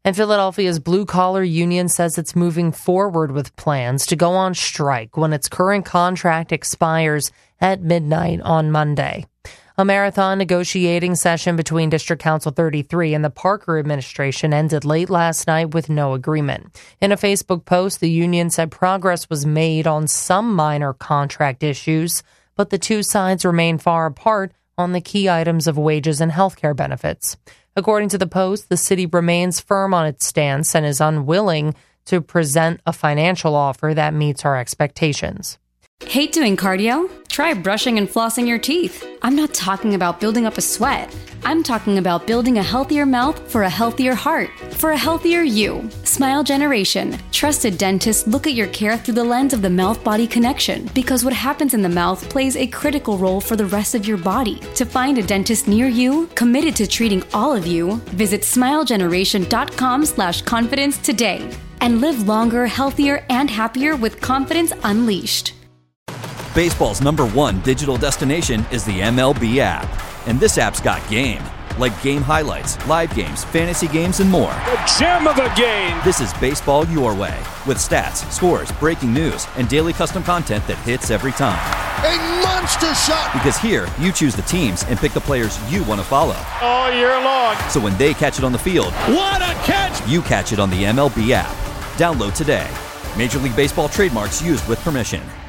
And Philadelphia's blue-collar union says it's moving forward with plans to go on strike when its current contract expires at midnight on Monday. A marathon negotiating session between District Council 33 and the Parker administration ended late last night with no agreement. In a Facebook post, the union said progress was made on some minor contract issues, but the two sides remain far apart on the key items of wages and health care benefits. According to the Post, the city remains firm on its stance and is unwilling to present a financial offer that meets our expectations. Hate doing cardio? Try brushing and flossing your teeth. I'm not talking about building up a sweat. I'm talking about building a healthier mouth for a healthier heart, for a healthier you. Smile Generation. Trusted dentists look at your care through the lens of the mouth-body connection, because what happens in the mouth plays a critical role for the rest of your body. To find a dentist near you, committed to treating all of you, visit smilegeneration.com/confidence today and live longer, healthier, and happier with confidence unleashed. Baseball's #1 digital destination is the MLB app. And this app's got game. Like game highlights, live games, fantasy games, and more. The gem of a game! This is baseball your way. With stats, scores, breaking news, and daily custom content that hits every time. A monster shot! Because here, you choose the teams and pick the players you want to follow. All year long. So when they catch it on the field, what a catch! You catch it on the MLB app. Download today. Major League Baseball trademarks used with permission.